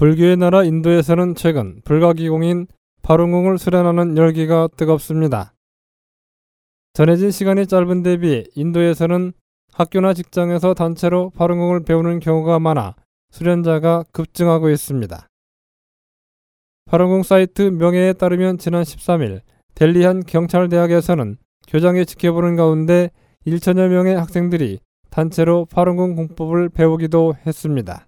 불교의 나라 인도에서는 최근 불가기공인 파룬궁을 수련하는 열기가 뜨겁습니다. 전해진 시간이 짧은 대비 인도에서는 학교나 직장에서 단체로 파룬궁을 배우는 경우가 많아 수련자가 급증하고 있습니다. 파룬궁 사이트 명예에 따르면 지난 13일 델리 한 경찰대학에서는 교장이 지켜보는 가운데 1천여 명의 학생들이 단체로 파룬궁 공법을 배우기도 했습니다.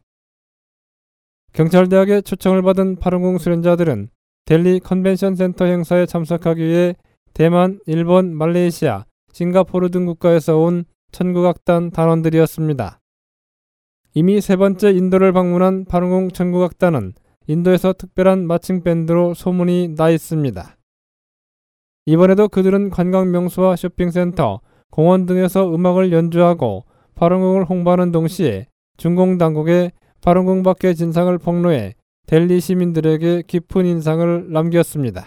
경찰대학의 초청을 받은 파룬궁 수련자들은 델리 컨벤션 센터 행사에 참석하기 위해 대만, 일본, 말레이시아, 싱가포르 등 국가에서 온 천국악단 단원들이었습니다. 이미 세 번째 인도를 방문한 파룬궁 천국악단은 인도에서 특별한 마칭 밴드로 소문이 나 있습니다. 이번에도 그들은 관광 명소와 쇼핑센터, 공원 등에서 음악을 연주하고 파룬궁을 홍보하는 동시에 중공 당국의 파룬궁 밖의 진상을 폭로해 델리 시민들에게 깊은 인상을 남겼습니다.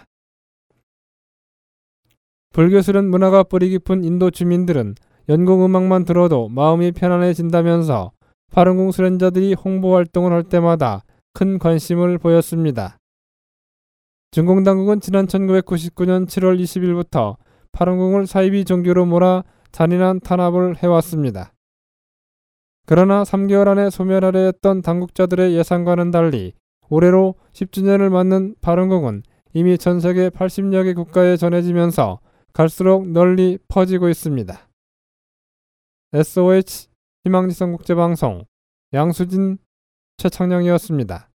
불교 수련 문화가 뿌리 깊은 인도 주민들은 연곡 음악만 들어도 마음이 편안해진다면서 파룬궁 수련자들이 홍보 활동을 할 때마다 큰 관심을 보였습니다. 중공 당국은 지난 1999년 7월 20일부터 파룬궁을 사이비 종교로 몰아 잔인한 탄압을 해왔습니다. 그러나 3개월 안에 소멸하려 했던 당국자들의 예상과는 달리 올해로 10주년을 맞는 파룬궁은 이미 전 세계 80여 개 국가에 전해지면서 갈수록 널리 퍼지고 있습니다. SOH 희망지성 국제방송 양수진, 최창령이었습니다.